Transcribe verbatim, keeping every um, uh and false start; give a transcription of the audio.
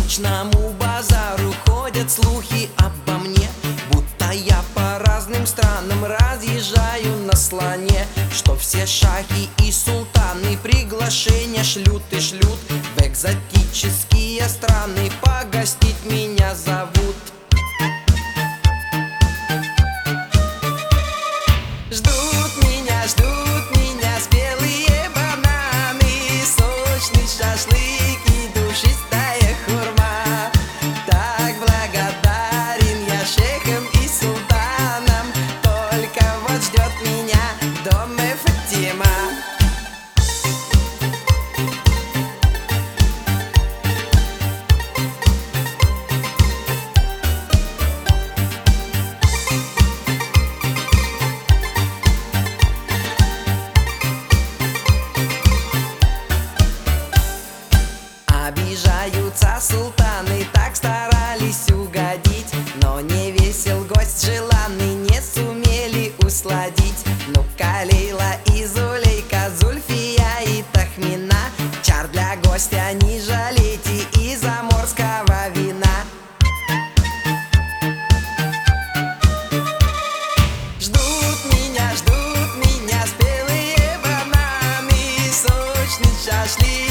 столичному базару ходят слухи обо мне, будто я по разным странам разъезжаю на слоне. Что все шахи и султаны приглашения шлют и шлют в экзотические страны, погостить меня зовут. Ждут меня, ждут меня спелые бананы, сочный шашлык и душистая хурма. Так благодарен я шейхам и султанам, только вот ждет меня в доме Фатима. Обижаются султаны, так старались угодить, но не весел гость желанный, не сумели усладить. Ну-ка, Лейла и Зулейка, Зульфия и Тахмина, чар для гостя не жалейте и заморского вина. Ждут меня, ждут меня спелые бананы, сочный шашлык